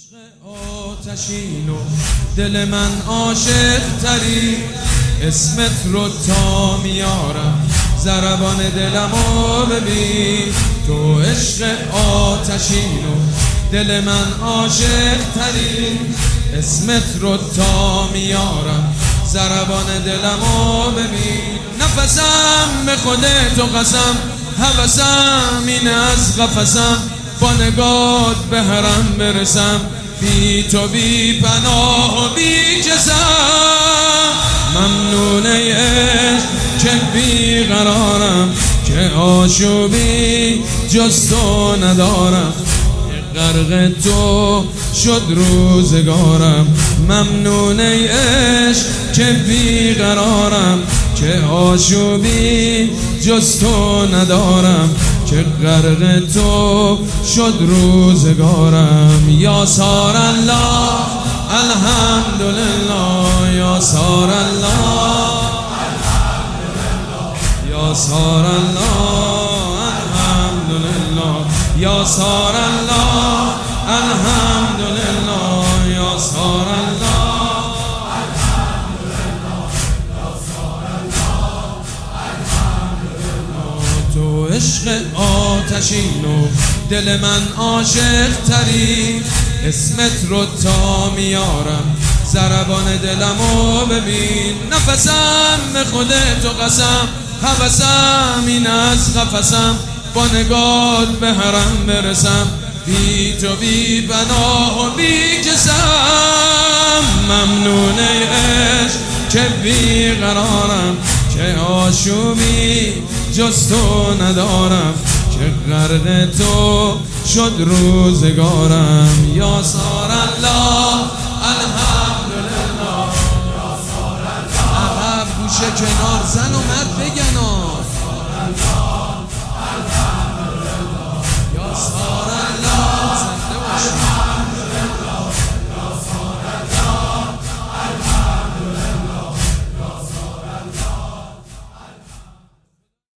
آتشین و دل من عاشق تری، اسمت رو تا میارم ضربان دلمو ببین. تو عشق آتشین و دل من عاشق تری، اسمت رو تا میارم ضربان دلمو ببین. نفسم به خودت و قسم، هوسم این از قفسم، با نگات به حرم برسم، بی تو بی پناه و بی جزم. ممنونه عشق که بی قرارم، که آشوبی جز تو ندارم، غرق تو شد روزگارم. ممنونه عشق که بی قرارم، که آشوبی جز تو ندارم، که غرق تو شد روزگارم. یا سار الله الحمدلله، یا سار الله الحمدلله، یا سار الله الحمدلله، یا سار الله الحمدلله، یا سار الله. تو عشق آتشین و دل من عاشق تری، اسمت رو تا میارم ضربان دلمو ببین. نفسم به خودت و قسم، هوسم این از قفسم، با نگات به حرم برسم، بی تو بی پناه و بی جسم. ممنونه عشق که بی قرارم، که آشوبی جز تو ندارم، که غرق تو شد روزگارم. یا سار الله الحمدلله، عقب گوشه کنار زن و مرد بگن.